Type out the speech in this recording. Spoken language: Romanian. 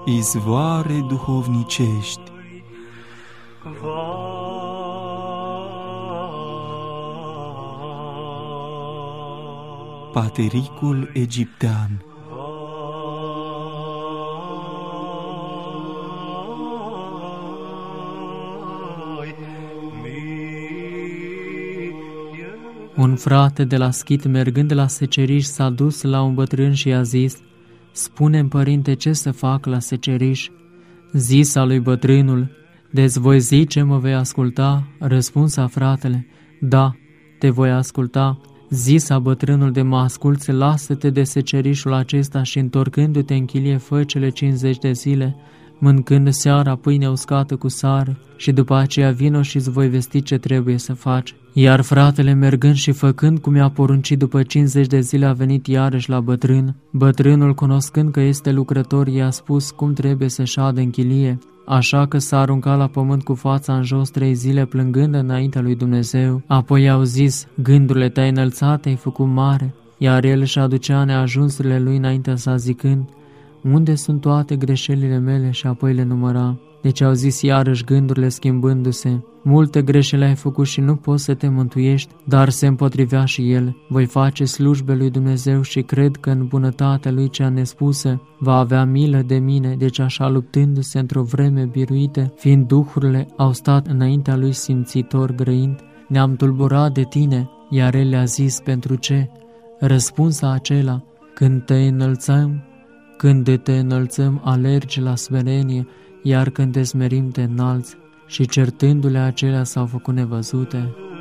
izvoare duhovnicești. Patericul egiptean. Un frate de la Schit, mergând la seceriș, s-a dus la un bătrân și i-a zis: „Spune-mi, părinte, ce să fac la seceriș?” Zisa lui bătrânul: „Deci voi zice, mă vei asculta?” Răspunsa fratele: „Da, te voi asculta.” Zisa bătrânul: „De mă asculți, lasă-te de secerișul acesta și întorcându-te în chilie, fă cele 50 de zile, mâncând seara pâine uscată cu sare, și după aceea vino și îți voi vesti ce trebuie să faci.” Iar fratele, mergând și făcând cum i-a poruncit, după 50 de zile a venit iarăși la bătrân. Bătrânul, cunoscând că este lucrător, i-a spus cum trebuie să șadă în chilie, așa că s-a aruncat la pământ cu fața în jos 3 zile, plângând înaintea lui Dumnezeu. Apoi i-au zis: „Gândurile tale înălțate ai făcut mare.” Iar el își aducea neajunsurile lui înaintea sa, zicând: „Unde sunt toate greșelile mele?” Și apoi le număra. Deci au zis iarăși, gândurile schimbându-se: „Multe greșeli ai făcut și nu poți să te mântuiești.” Dar se împotrivea și el: „Voi face slujbe lui Dumnezeu și cred că în bunătatea lui cea nespusă va avea milă de mine.” Deci așa, luptându-se într-o vreme biruită, fiind duhurile au stat înaintea lui simțitor grăind: „Ne-am tulburat de tine.” Iar el le-a zis: „Pentru ce?” Răspunsa acela: Când te înălțăm, alergi la smerenie, iar când te smerim, te înalți.” Și certându-le acelea s-au făcut nevăzute.